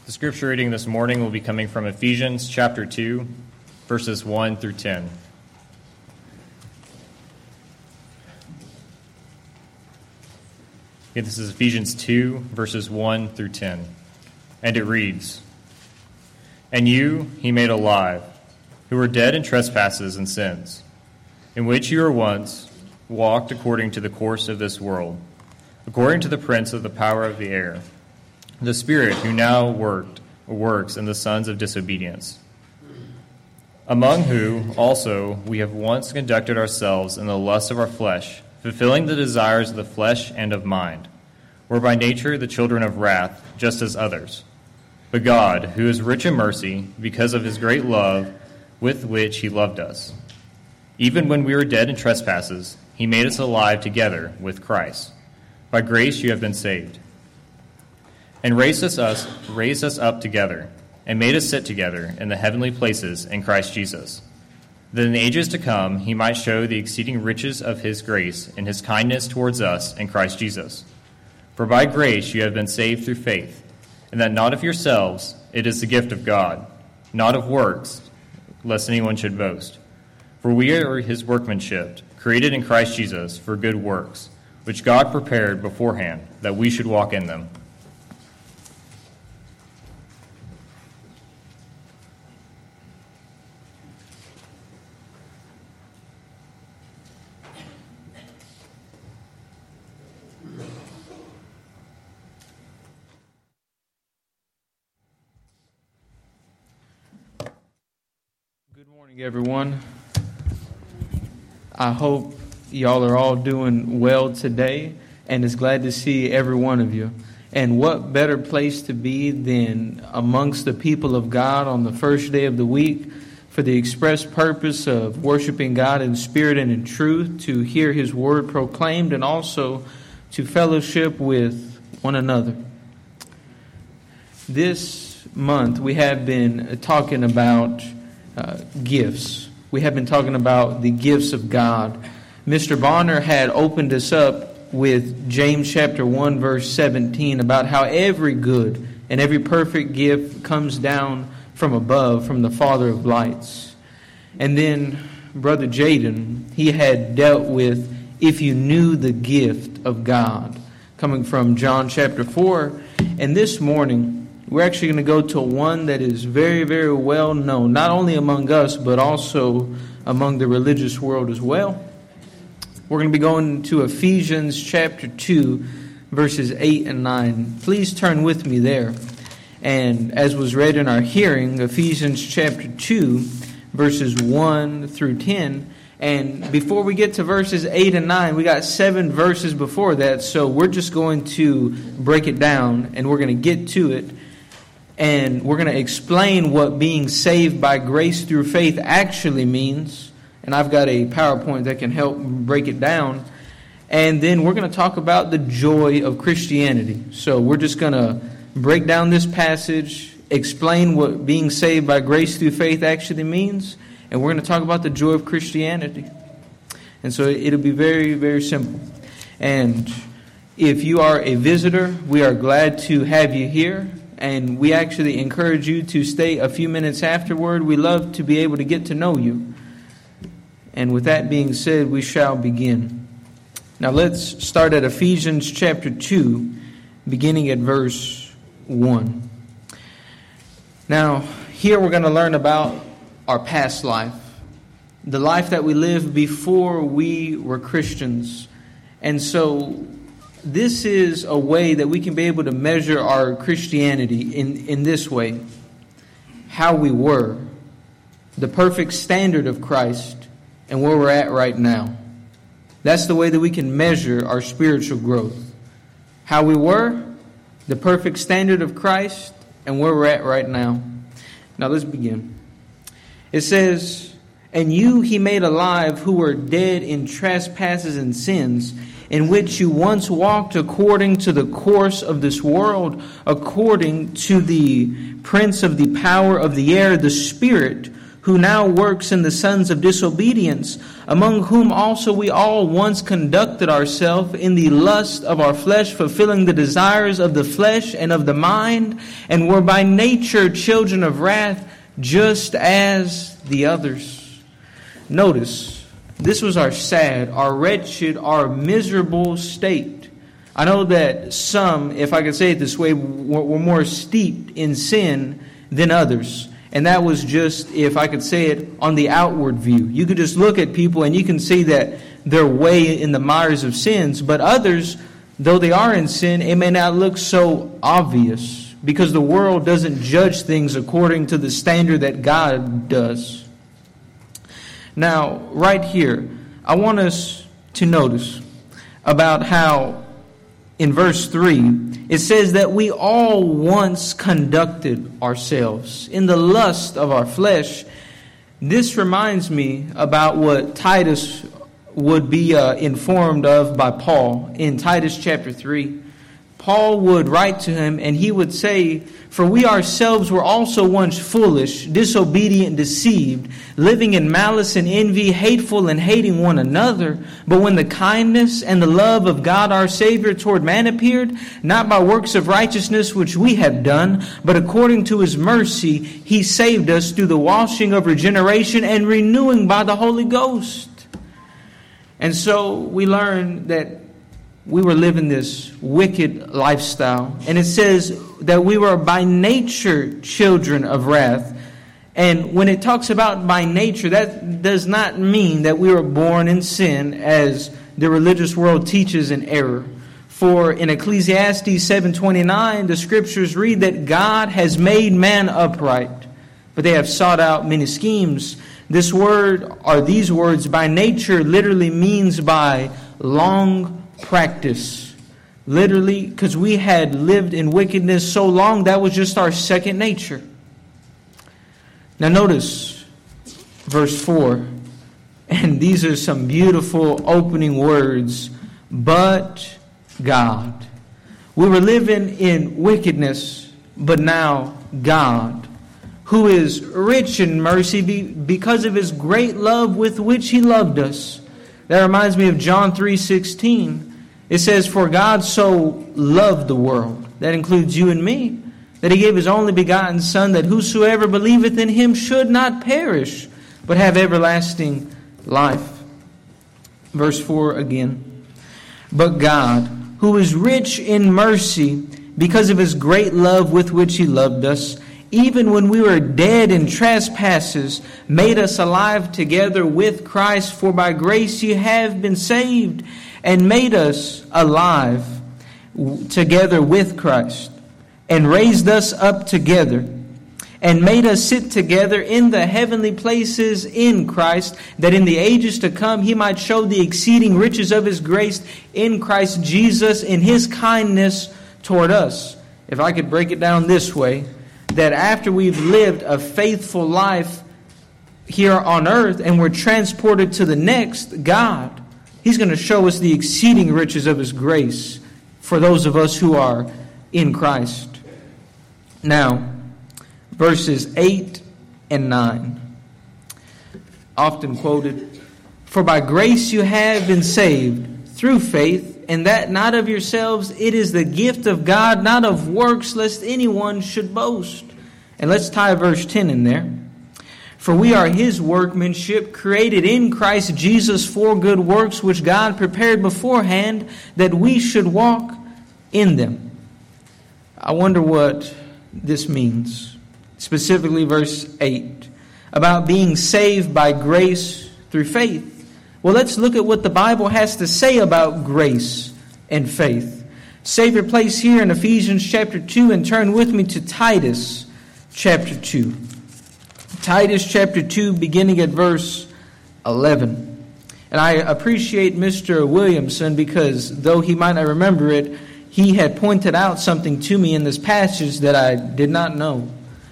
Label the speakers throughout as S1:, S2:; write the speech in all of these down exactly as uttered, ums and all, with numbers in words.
S1: The scripture reading this morning will be coming from Ephesians chapter two, verses one through ten. Okay, this is Ephesians two, verses one through ten. And it reads, "And you he made alive, who were dead in trespasses and sins, in which you were once walked according to the course of this world, according to the prince of the power of the air, the spirit who now worked or works in the sons of disobedience, among who also we have once conducted ourselves in the lust of our flesh, fulfilling the desires of the flesh and of mind, were by nature the children of wrath, just as others. But God, who is rich in mercy, because of his great love with which he loved us, even when we were dead in trespasses, he made us alive together with Christ. By grace you have been saved, and raised us, us, raised us up together, and made us sit together in the heavenly places in Christ Jesus, that in the ages to come he might show the exceeding riches of his grace and his kindness towards us in Christ Jesus. For by grace you have been saved through faith, and that not of yourselves, it is the gift of God, not of works, lest anyone should boast. For we are his workmanship, created in Christ Jesus for good works, which God prepared beforehand that we should walk in them."
S2: Good morning, everyone. I hope y'all are all doing well today, and it's glad to see every one of you. And what better place to be than amongst the people of God on the first day of the week for the express purpose of worshiping God in spirit and in truth, to hear his word proclaimed, and also to fellowship with one another. This month we have been talking about uh, gifts. We have been talking about the gifts of God. Mister Bonner had opened us up with James chapter one, verse seventeen, about how every good and every perfect gift comes down from above, from the Father of lights. And then Brother Jaden, he had dealt with if you knew the gift of God, coming from John chapter four. And this morning, we're actually going to go to one that is very, very well known, not only among us, but also among the religious world as well. We're going to be going to Ephesians chapter two, verses eight and nine. Please turn with me there. And as was read in our hearing, Ephesians chapter two, verses one through ten. And before we get to verses eight and nine, we got seven verses before that. So we're just going to break it down, and we're going to get to it. And we're going to explain what being saved by grace through faith actually means. And I've got a PowerPoint that can help break it down. And then we're going to talk about the joy of Christianity. So we're just going to break down this passage, explain what being saved by grace through faith actually means, and we're going to talk about the joy of Christianity. And so it'll be very, very simple. And if you are a visitor, we are glad to have you here. And we actually encourage you to stay a few minutes afterward. We love to be able to get to know you. And with that being said, we shall begin. Now let's start at Ephesians chapter two, beginning at verse one. Now, here we're going to learn about our past life, the life that we lived before we were Christians. And so this is a way that we can be able to measure our Christianity in, in this way. How we were, the perfect standard of Christ, and where we're at right now. That's the way that we can measure our spiritual growth. How we were, the perfect standard of Christ, and where we're at right now. Now let's begin. It says, "And you he made alive who were dead in trespasses and sins, in which you once walked according to the course of this world, according to the prince of the power of the air, the spirit who now works in the sons of disobedience, among whom also we all once conducted ourselves in the lust of our flesh, fulfilling the desires of the flesh and of the mind, and were by nature children of wrath, just as the others. Notice, this was our sad, our wretched, our miserable state. I know that some, if I could say it this way, were more steeped in sin than others. And that was just, if I could say it, on the outward view. You could just look at people and you can see that they're way in the mires of sins. But others, though they are in sin, it may not look so obvious, because the world doesn't judge things according to the standard that God does. Now, right here, I want us to notice about how in verse three, it says that we all once conducted ourselves in the lust of our flesh. This reminds me about what Titus would be uh, informed of by Paul in Titus chapter three. Paul would write to him and he would say, "For we ourselves were also once foolish, disobedient, deceived, living in malice and envy, hateful and hating one another. But when the kindness and the love of God our Savior toward man appeared, not by works of righteousness which we have done, but according to His mercy, He saved us through the washing of regeneration and renewing by the Holy Ghost." And so we learn that we were living this wicked lifestyle. And it says that we were by nature children of wrath. And when it talks about by nature, that does not mean that we were born in sin, as the religious world teaches in error. For in Ecclesiastes seven twenty-nine, the scriptures read that God has made man upright, but they have sought out many schemes. This word, or these words, by nature, literally means by long practice. Literally, because we had lived in wickedness so long, that was just our second nature. Now notice verse four. And these are some beautiful opening words. But God. We were living in wickedness, but now God, who is rich in mercy because of His great love with which He loved us. That reminds me of John three sixteen. It says, "For God so loved the world," that includes you and me, "that He gave His only begotten Son, that whosoever believeth in Him should not perish, but have everlasting life." Verse four again. "But God, who is rich in mercy, because of His great love with which He loved us, even when we were dead in trespasses, made us alive together with Christ. For by grace ye have been saved, and made us alive together with Christ, and raised us up together, and made us sit together in the heavenly places in Christ, that in the ages to come He might show the exceeding riches of His grace in Christ Jesus, in His kindness toward us." If I could break it down this way, that after we've lived a faithful life here on earth and we're transported to the next, God, He's going to show us the exceeding riches of His grace for those of us who are in Christ. Now, verses eight and nine, often quoted. "For by grace you have been saved through faith, and that not of yourselves, it is the gift of God, not of works, lest anyone should boast." And let's tie verse ten in there. "For we are His workmanship, created in Christ Jesus for good works, which God prepared beforehand that we should walk in them." I wonder what this means. Specifically verse eight, about being saved by grace through faith. Well, let's look at what the Bible has to say about grace and faith. Save your place here in Ephesians chapter two and turn with me to Titus chapter two. Titus chapter two, beginning at verse eleven. And I appreciate Mister Williamson, because though he might not remember it, he had pointed out something to me in this passage that I did not know.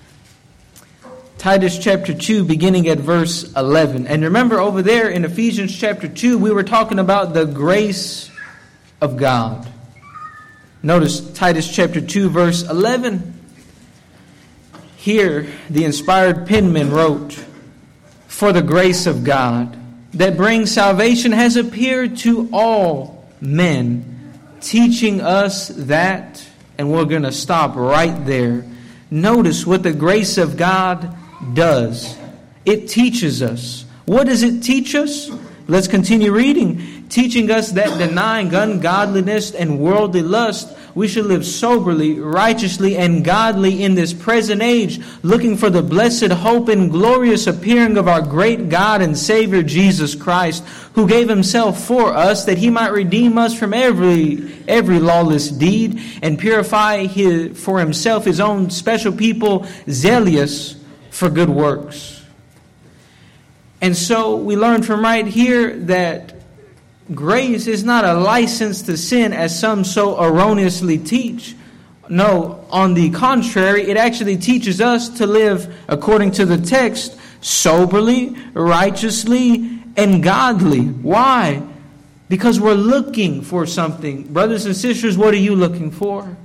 S2: Titus chapter two, beginning at verse eleven. And remember, over there in Ephesians chapter two, we were talking about the grace of God. Notice Titus chapter two, verse eleven. Here, the inspired penman wrote, For the grace of God that brings salvation has appeared to all men, teaching us that, and we're going to stop right there. Notice what the grace of God does. It teaches us. What does it teach us? Let's continue reading. Teaching us that denying ungodliness and worldly lust, we should live soberly, righteously, and godly in this present age, looking for the blessed hope and glorious appearing of our great God and Savior Jesus Christ, who gave himself for us that he might redeem us from every every lawless deed and purify his, for himself his own special people, zealous for good works. And so we learn from right here that grace is not a license to sin as some so erroneously teach. No, on the contrary, it actually teaches us to live according to the text, soberly, righteously, and godly. Why? Because we're looking for something. Brothers and sisters, what are you looking for?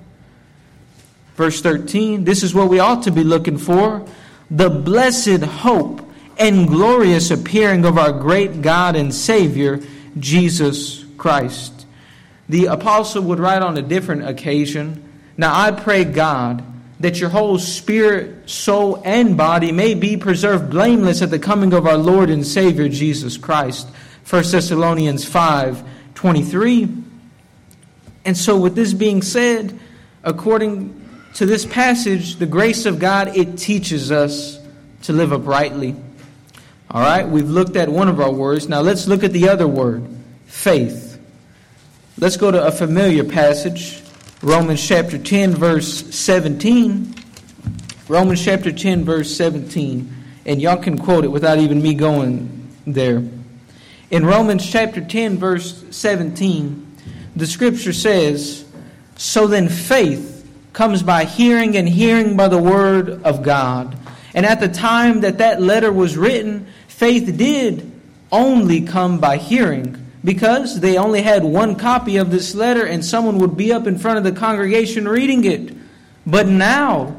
S2: Verse thirteen, this is what we ought to be looking for. The blessed hope and glorious appearing of our great God and Savior, Jesus Christ. The apostle would write on a different occasion, now I pray God that your whole spirit, soul, and body may be preserved blameless at the coming of our Lord and Savior Jesus Christ. First Thessalonians five twenty-three. And so with this being said, according to this passage, the grace of God, it teaches us to live uprightly. All right, we've looked at one of our words. Now let's look at the other word, faith. Let's go to a familiar passage, Romans chapter ten, verse seventeen. Romans chapter ten, verse seventeen. And y'all can quote it without even me going there. In Romans chapter ten, verse seventeen, the scripture says, so then faith comes by hearing, and hearing by the word of God. And at the time that that letter was written, faith did only come by hearing, because they only had one copy of this letter and someone would be up in front of the congregation reading it. But now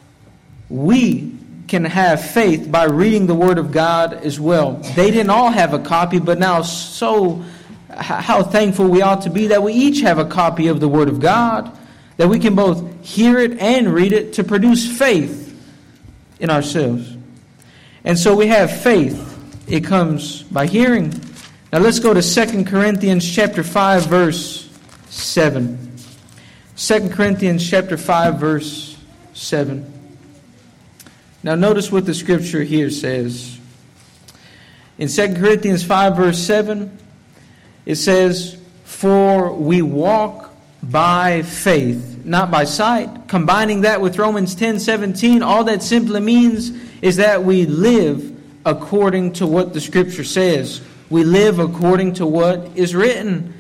S2: we can have faith by reading the Word of God as well. They didn't all have a copy, but now so how thankful we ought to be that we each have a copy of the Word of God, that we can both hear it and read it to produce faith in ourselves. And so we have faith. It comes by hearing. Now let's go to Second Corinthians chapter five, verse seven. Second Corinthians chapter five, verse seven. Now notice what the scripture here says. In Second Corinthians five, verse seven, it says, for we walk by faith, not by sight. Combining that with Romans ten seventeen, all that simply means is that we live according to what the scripture says. We live according to what is written.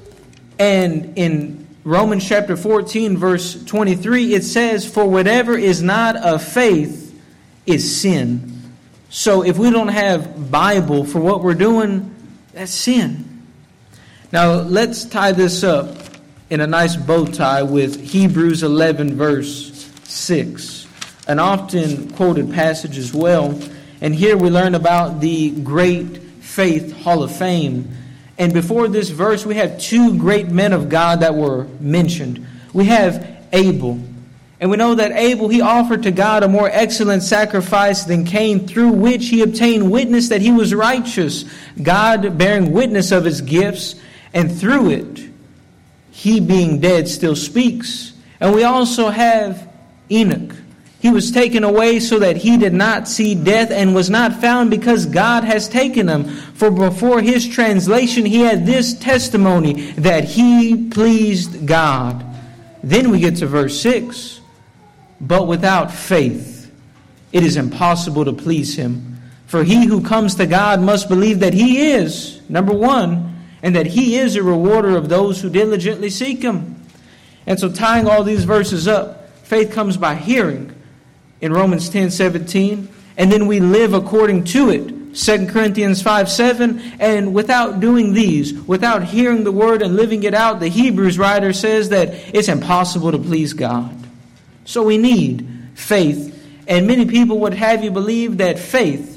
S2: And in Romans chapter fourteen, verse twenty-three, it says, for whatever is not of faith is sin. So if we don't have Bible for what we're doing, that's sin. Now let's tie this up in a nice bow tie with Hebrews eleven, verse six. An often quoted passage as well. And here we learn about the Great Faith Hall of Fame. And before this verse, we have two great men of God that were mentioned. We have Abel. And we know that Abel, he offered to God a more excellent sacrifice than Cain, through which he obtained witness that he was righteous, God bearing witness of his gifts, and through it, he being dead still speaks. And we also have Enoch. He was taken away so that he did not see death, and was not found because God has taken him. For before his translation he had this testimony, that he pleased God. Then we get to verse six. But without faith it is impossible to please him. For he who comes to God must believe that he is, number one, and that he is a rewarder of those who diligently seek him. And so tying all these verses up, faith comes by hearing in Romans ten seventeen, and then we live according to it, Second Corinthians five seven, and without doing these, without hearing the word and living it out, the Hebrews writer says that it's impossible to please God. So we need faith, and many people would have you believe that faith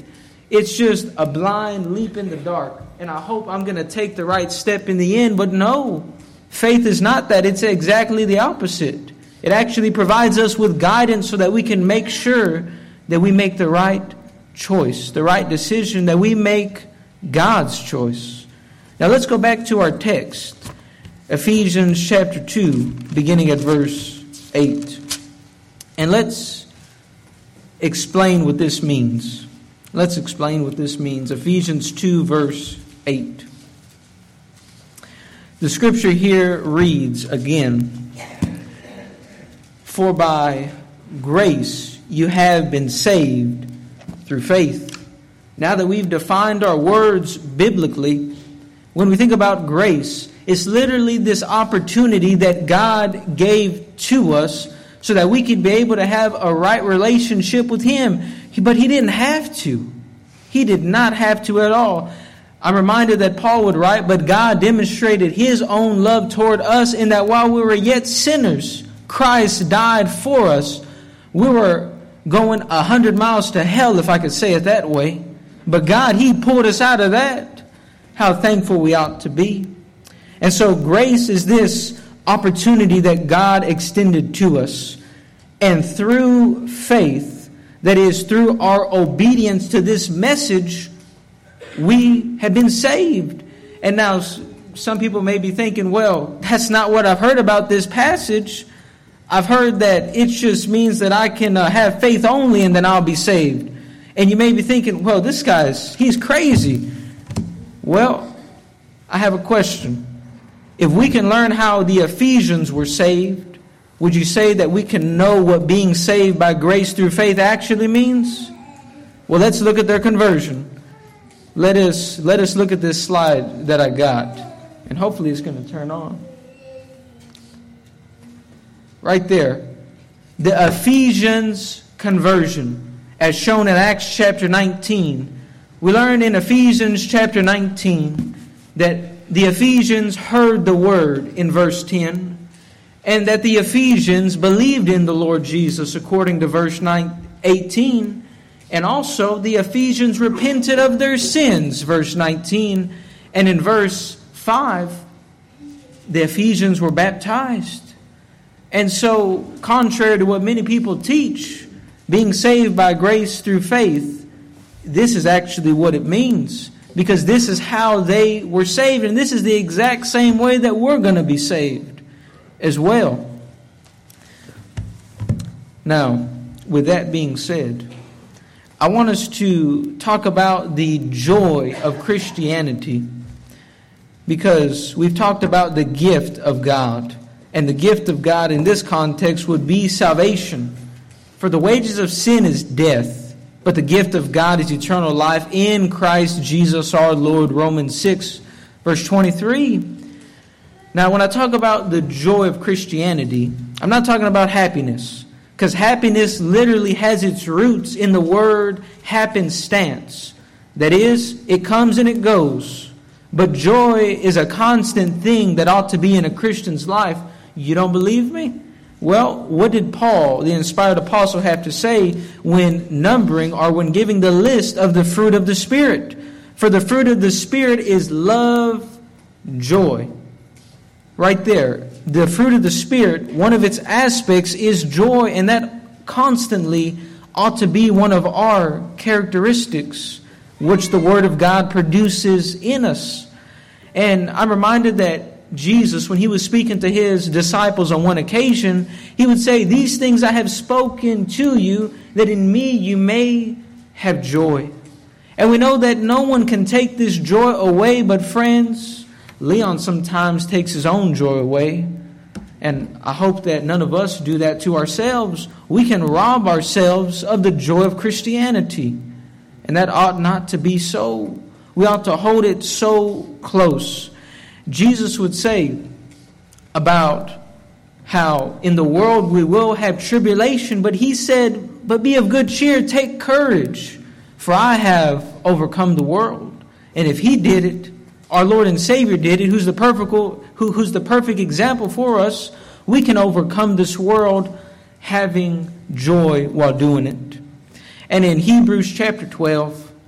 S2: it's just a blind leap in the dark. And I hope I'm going to take the right step in the end. But no, faith is not that. It's exactly the opposite. It actually provides us with guidance so that we can make sure that we make the right choice, the right decision, that we make God's choice. Now let's go back to our text. Ephesians chapter two, beginning at verse eight. And let's explain what this means. Let's explain what this means. Ephesians two, verse eight. The scripture here reads again, "For by grace you have been saved through faith." Now that we've defined our words biblically, when we think about grace, it's literally this opportunity that God gave to us so that we could be able to have a right relationship with Him. But He didn't have to. He did not have to at all. I'm reminded that Paul would write, "But God demonstrated His own love toward us in that while we were yet sinners, Christ died for us." We were going a hundred miles to hell, if I could say it that way. But God, He pulled us out of that. How thankful we ought to be. And so grace is this opportunity that God extended to us. And through faith, that is, through our obedience to this message, we have been saved. And now some people may be thinking, well, that's not what I've heard about this passage. I've heard that it just means that I can uh, have faith only and then I'll be saved. And you may be thinking, well, this guy's, he's crazy. Well, I have a question. If we can learn how the Ephesians were saved, would you say that we can know what being saved by grace through faith actually means? Well, let's look at their conversion. Let us, let us look at this slide that I got. And hopefully it's going to turn on. Right there. The Ephesians conversion, as shown in Acts chapter nineteen. We learn in Ephesians chapter nineteen that the Ephesians heard the word in verse ten, and that the Ephesians believed in the Lord Jesus according to verse eighteen, and also the Ephesians repented of their sins, verse nineteen, and in verse five, the Ephesians were baptized. And so, contrary to what many people teach, being saved by grace through faith, this is actually what it means. Because this is how they were saved. And this is the exact same way that we're going to be saved as well. Now, with that being said, I want us to talk about the joy of Christianity. Because we've talked about the gift of God. And the gift of God in this context would be salvation. For the wages of sin is death, but the gift of God is eternal life in Christ Jesus our Lord. Romans six, verse twenty-three. Now, when I talk about the joy of Christianity, I'm not talking about happiness. Because happiness literally has its roots in the word happenstance. That is, it comes and it goes. But joy is a constant thing that ought to be in a Christian's life. You don't believe me? Well, what did Paul, the inspired apostle, have to say when numbering or when giving the list of the fruit of the Spirit? For the fruit of the Spirit is love, joy. Right there. The fruit of the Spirit, one of its aspects is joy, and that constantly ought to be one of our characteristics, which the Word of God produces in us. And I'm reminded that Jesus, when He was speaking to His disciples on one occasion, He would say, "These things I have spoken to you, that in me you may have joy." And we know that no one can take this joy away, but friends, Leon sometimes takes his own joy away. And I hope that none of us do that to ourselves. We can rob ourselves of the joy of Christianity. And that ought not to be so. We ought to hold it so close. Jesus would say about how in the world we will have tribulation, but He said, "But be of good cheer, take courage, for I have overcome the world." And if He did it, our Lord and Savior did it, who's the perfect, who, who's the perfect example for us, we can overcome this world having joy while doing it. And in Hebrews chapter twelve,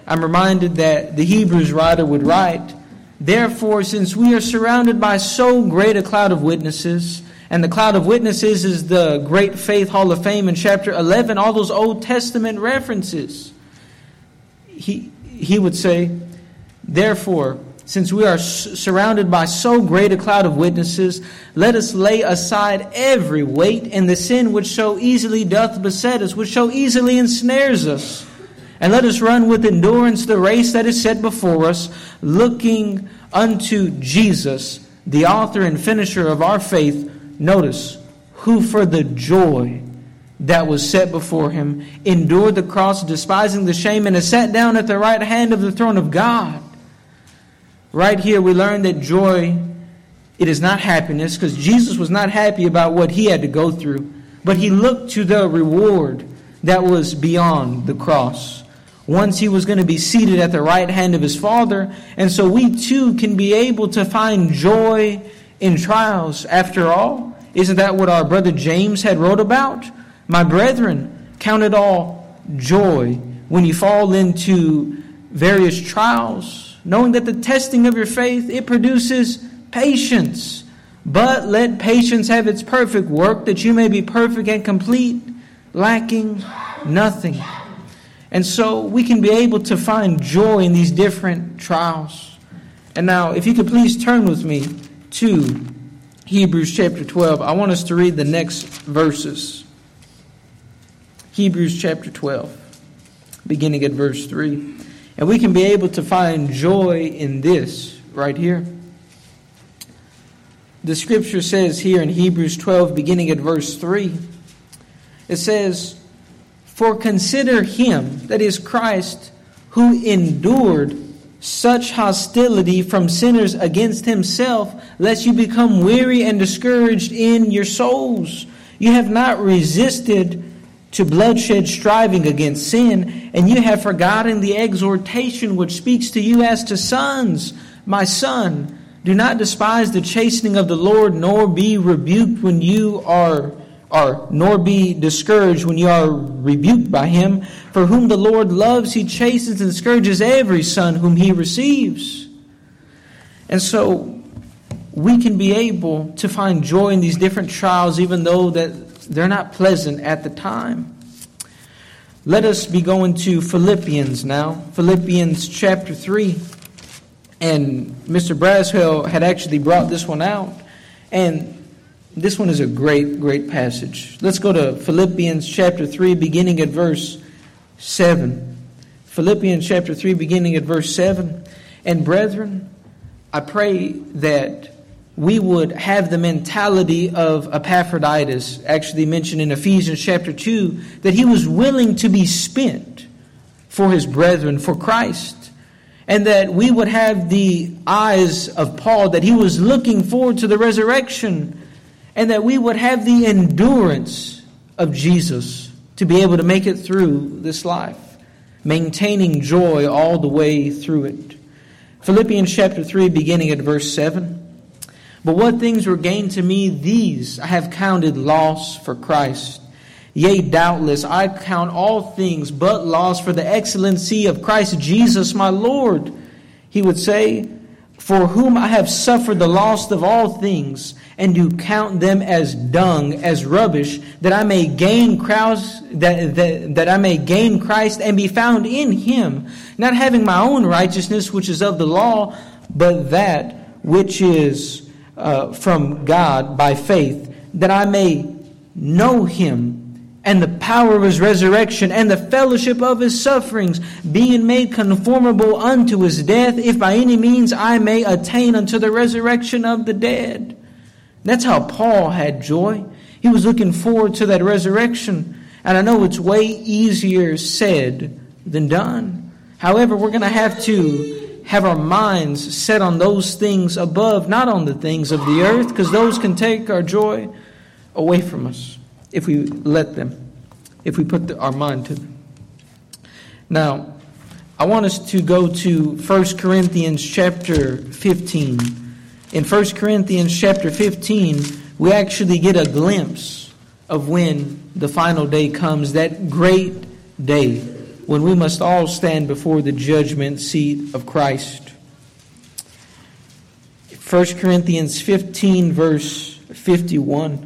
S2: I'm reminded that the Hebrews writer would write, therefore, since we are surrounded by so great a cloud of witnesses, and the cloud of witnesses is the Great Faith Hall of Fame in chapter eleven, all those Old Testament references, he, he would say, therefore, since we are surrounded by so great a cloud of witnesses, let us lay aside every weight and the sin which so easily doth beset us, which so easily ensnares us. And let us run with endurance the race that is set before us, looking unto Jesus, the author and finisher of our faith. Notice, who for the joy that was set before him endured the cross, despising the shame, and is sat down at the right hand of the throne of God. Right here we learn that joy, it is not happiness, because Jesus was not happy about what he had to go through, but he looked to the reward that was beyond the cross. Once he was going to be seated at the right hand of his Father, and so we too can be able to find joy in trials. After all, isn't that what our brother James had wrote about? My brethren, count it all joy when you fall into various trials, knowing that the testing of your faith, it produces patience. But let patience have its perfect work, that you may be perfect and complete, lacking nothing. And so we can be able to find joy in these different trials. And now, if you could please turn with me to Hebrews chapter twelve. I want us to read the next verses. Hebrews chapter twelve, beginning at verse three. And we can be able to find joy in this right here. The scripture says here in Hebrews twelve, beginning at verse three, it says, for consider him, that is Christ, who endured such hostility from sinners against himself, lest you become weary and discouraged in your souls. You have not resisted to bloodshed, striving against sin, and you have forgotten the exhortation which speaks to you as to sons. My son, do not despise the chastening of the Lord, nor be rebuked when you are, are nor be discouraged when you are rebuked by him. For whom the Lord loves, he chastens and scourges every son whom he receives. And so we can be able to find joy in these different trials, even though that they're not pleasant at the time. Let us be going to Philippians now. Philippians chapter three. And Mister Braswell had actually brought this one out. And this one is a great, great passage. Let's go to Philippians chapter three, beginning at verse seven. Philippians chapter three, beginning at verse seven. And brethren, I pray that we would have the mentality of Epaphroditus, actually mentioned in Ephesians chapter two, that he was willing to be spent for his brethren, for Christ. And that we would have the eyes of Paul, that he was looking forward to the resurrection. And that we would have the endurance of Jesus to be able to make it through this life, maintaining joy all the way through it. Philippians chapter three, beginning at verse seven. But what things were gained to me, these I have counted loss for Christ. Yea, doubtless, I count all things but loss for the excellency of Christ Jesus my Lord. He would say, for whom I have suffered the loss of all things, and do count them as dung, as rubbish, that I may gain Christ, that, that, that I may gain Christ and be found in him, not having my own righteousness which is of the law, but that which is Uh, from God by faith, that I may know him and the power of his resurrection and the fellowship of his sufferings, being made conformable unto his death, if by any means I may attain unto the resurrection of the dead. That's how Paul had joy. He was looking forward to that resurrection. And I know it's way easier said than done. However, we're going to have to have our minds set on those things above, not on the things of the earth, because those can take our joy away from us if we let them, if we put the, our mind to them. Now, I want us to go to First Corinthians chapter fifteen. In First Corinthians chapter fifteen, we actually get a glimpse of when the final day comes, that great day when we must all stand before the judgment seat of Christ. First Corinthians fifteen, verse fifty-one.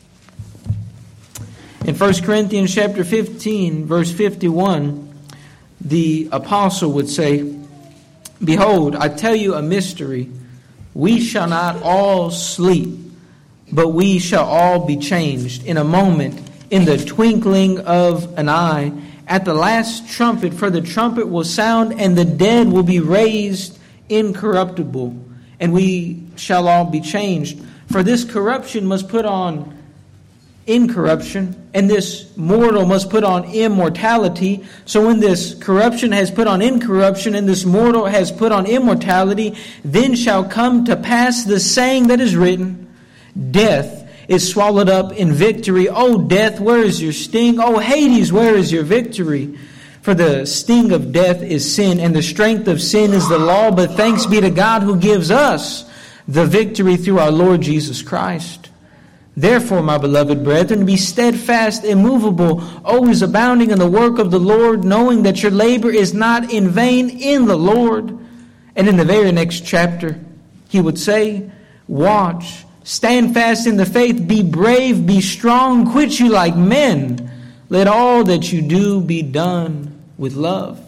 S2: In First Corinthians chapter fifteen, verse fifty-one, the apostle would say, "Behold, I tell you a mystery. We shall not all sleep, but we shall all be changed in a moment, in the twinkling of an eye, at the last trumpet. For the trumpet will sound, and the dead will be raised incorruptible, and we shall all be changed. For this corruption must put on incorruption, and this mortal must put on immortality. So when this corruption has put on incorruption, and this mortal has put on immortality, then shall come to pass the saying that is written, Death is swallowed up in victory. O death, where is your sting? O Hades, where is your victory? For the sting of death is sin, and the strength of sin is the law. But thanks be to God who gives us the victory through our Lord Jesus Christ. Therefore, my beloved brethren, be steadfast, immovable, always abounding in the work of the Lord, knowing that your labor is not in vain in the Lord." And in the very next chapter, he would say, "Watch, stand fast in the faith, be brave, be strong, quit you like men. Let all that you do be done with love."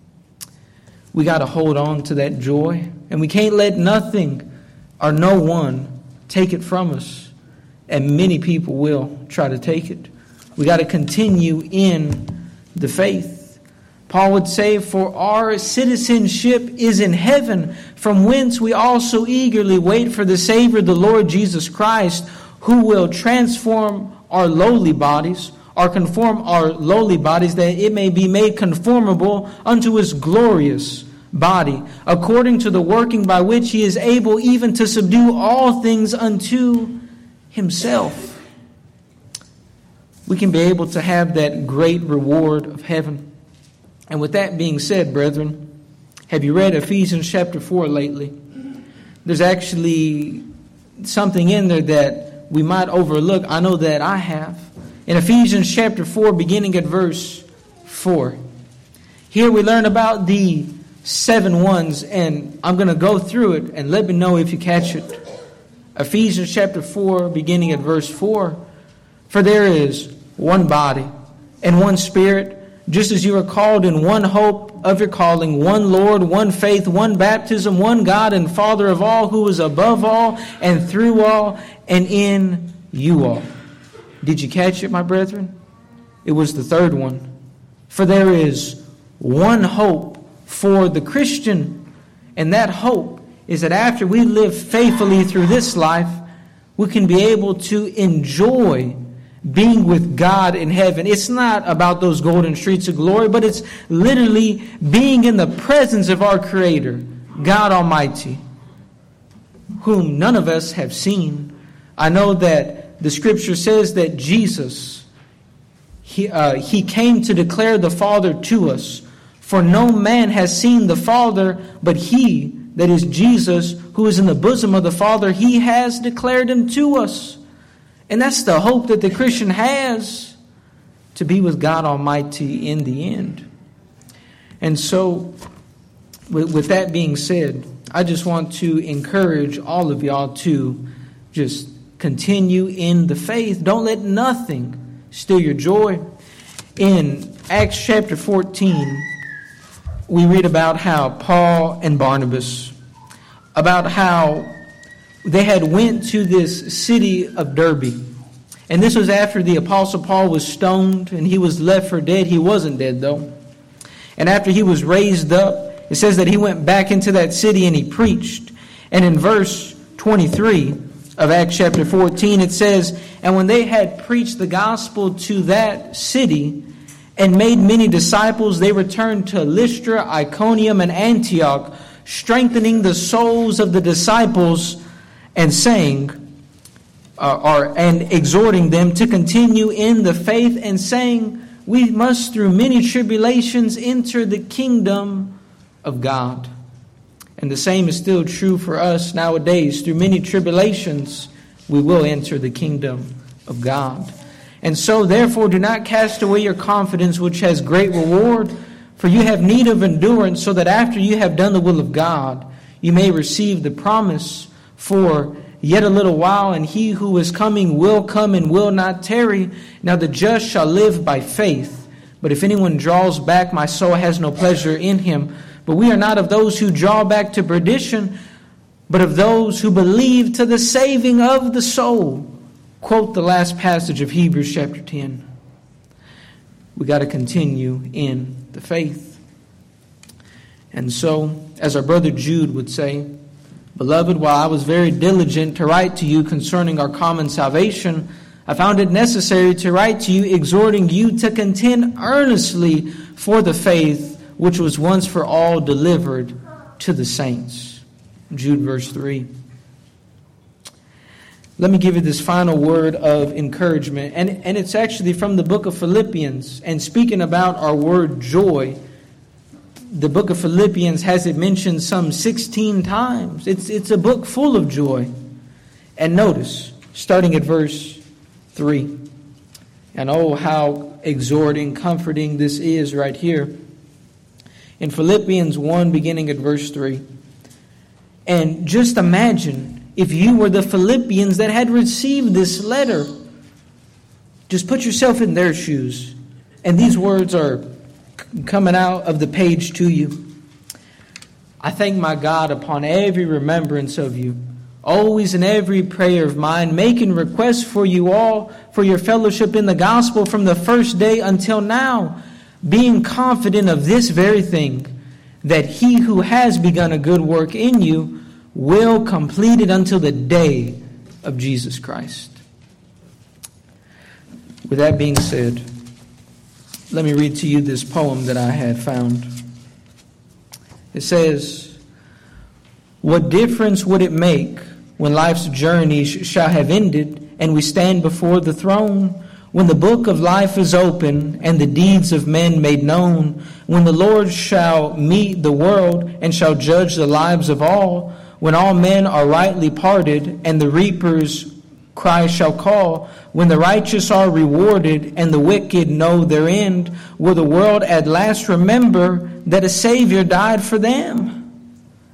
S2: We got to hold on to that joy, and we can't let nothing or no one take it from us. And many people will try to take it. We got to continue in the faith. Paul would say, "For our citizenship is in heaven, from whence we also eagerly wait for the Savior, the Lord Jesus Christ, who will transform our lowly bodies, or conform our lowly bodies, that it may be made conformable unto his glorious body, according to the working by which he is able even to subdue all things unto himself." We can be able to have that great reward of heaven. And with that being said, brethren, have you read Ephesians chapter four lately? There's actually something in there that we might overlook. I know that I have. In Ephesians chapter four, beginning at verse four. Here we learn about the seven ones, and I'm going to go through it and let me know if you catch it. Ephesians chapter four, beginning at verse four. "For there is one body and one Spirit, just as you are called in one hope of your calling, one Lord, one faith, one baptism, one God and Father of all, who is above all and through all and in you all." Did you catch it, my brethren? It was the third one. For there is one hope for the Christian, and that hope is that after we live faithfully through this life, we can be able to enjoy being with God in heaven. It's not about those golden streets of glory, but it's literally being in the presence of our Creator, God Almighty, whom none of us have seen. I know that the Scripture says that Jesus, he, uh, he came to declare the Father to us. For no man has seen the Father, but he, that is Jesus, who is in the bosom of the Father, he has declared him to us. And that's the hope that the Christian has, to be with God Almighty in the end. And so, with, with that being said, I just want to encourage all of y'all to just continue in the faith. Don't let nothing steal your joy. In Acts chapter fourteen, we read about how Paul and Barnabas, about how they had went to this city of Derbe. And this was after the Apostle Paul was stoned and he was left for dead. He wasn't dead though. And after he was raised up, it says that he went back into that city and he preached. And in verse twenty-three of Acts chapter fourteen, it says, "And when they had preached the gospel to that city and made many disciples, they returned to Lystra, Iconium, and Antioch, strengthening the souls of the disciples and saying, uh, or and exhorting them to continue in the faith, and saying, we must through many tribulations enter the kingdom of God." And the same is still true for us nowadays. Through many tribulations, we will enter the kingdom of God. And so, therefore, do not cast away your confidence, which has great reward. For you have need of endurance, so that after you have done the will of God, you may receive the promise. For yet a little while, and he who is coming will come and will not tarry. Now the just shall live by faith. But if anyone draws back, my soul has no pleasure in him. But we are not of those who draw back to perdition, but of those who believe to the saving of the soul. Quote the last passage of Hebrews chapter ten. We got to continue in the faith. And so, as our brother Jude would say, Beloved, while I was very diligent to write to you concerning our common salvation, I found it necessary to write to you, exhorting you to contend earnestly for the faith which was once for all delivered to the saints. Jude verse three. Let me give you this final word of encouragement. And, and it's actually from the book of Philippians. And speaking about our word joy, the book of Philippians has it mentioned some sixteen times. It's, it's a book full of joy. And notice, starting at verse three. And oh, how exhorting, comforting this is right here. In Philippians one, beginning at verse three. And just imagine if you were the Philippians that had received this letter. Just put yourself in their shoes. And these words are coming out of the page to you. I thank my God upon every remembrance of you, always in every prayer of mine, making requests for you all, for your fellowship in the gospel from the first day until now, being confident of this very thing, that he who has begun a good work in you will complete it until the day of Jesus Christ. With that being said, let me read to you this poem that I had found. It says, what difference would it make when life's journey shall have ended and we stand before the throne? When the book of life is open and the deeds of men made known, when the Lord shall meet the world and shall judge the lives of all, when all men are rightly parted and the reaper's cry shall call, when the righteous are rewarded and the wicked know their end, will the world at last remember that a Savior died for them?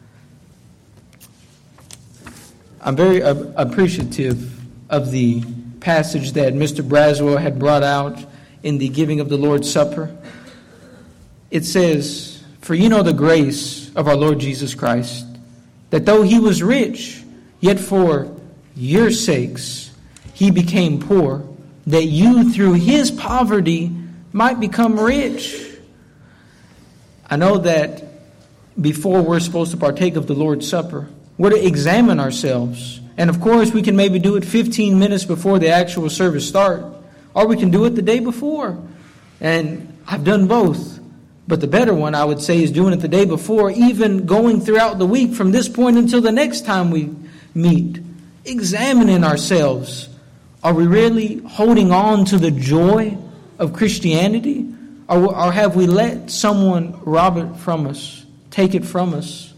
S2: I'm very appreciative of the passage that Mister Braswell had brought out in the giving of the Lord's Supper. It says, for you know the grace of our Lord Jesus Christ, that though he was rich, yet for your sakes he became poor, that you through his poverty might become rich. I know that before we're supposed to partake of the Lord's Supper, we're to examine ourselves. And of course, we can maybe do it fifteen minutes before the actual service starts, or we can do it the day before. And I've done both. But the better one, I would say, is doing it the day before, even going throughout the week from this point until the next time we meet. Examining ourselves. Are we really holding on to the joy of Christianity? Or, or have we let someone rob it from us, take it from us?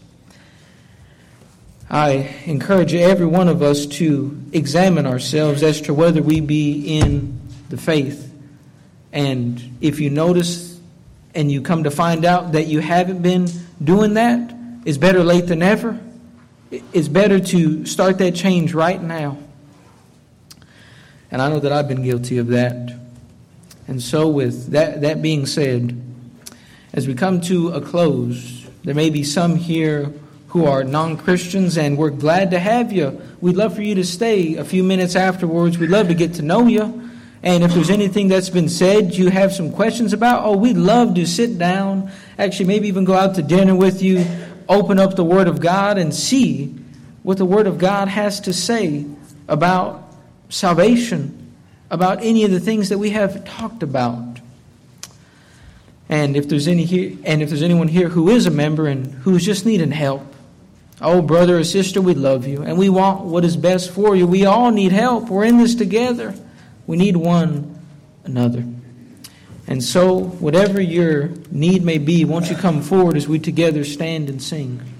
S2: I encourage every one of us to examine ourselves as to whether we be in the faith. And if you notice and you come to find out that you haven't been doing that, it's better late than never. It's better to start that change right now. And I know that I've been guilty of that. And so with that, that being said, as we come to a close, there may be some here who are non-Christians, and we're glad to have you. We'd love for you to stay a few minutes afterwards. We'd love to get to know you. And if there's anything that's been said you have some questions about, oh, we'd love to sit down, actually maybe even go out to dinner with you, open up the Word of God and see what the Word of God has to say about salvation, about any of the things that we have talked about. And if there's any here, and if there's anyone here who is a member and who's just needing help, oh, brother or sister, we love you and we want what is best for you. We all need help. We're in this together. We need one another. And so, whatever your need may be, won't you come forward as we together stand and sing?